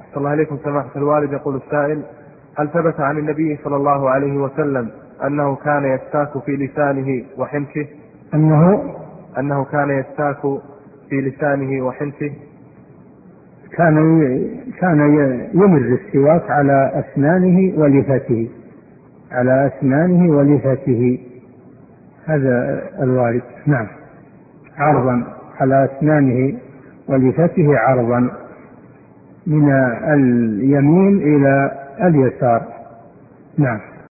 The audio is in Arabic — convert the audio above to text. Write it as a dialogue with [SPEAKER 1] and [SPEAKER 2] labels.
[SPEAKER 1] صلى الله عليكم سماحة الوالد. يقول السائل: هل ثبت عن النبي صلى الله عليه وسلم أنه كان يستاك في لسانه وحنكه؟ أنه كان يستاك في لسانه وحنكه؟
[SPEAKER 2] كان يمر السواك على أسنانه ولثته، هذا الوارد. نعم، عرضا على أسنانه ولثته، عرضا من اليمين إلى اليسار. نعم.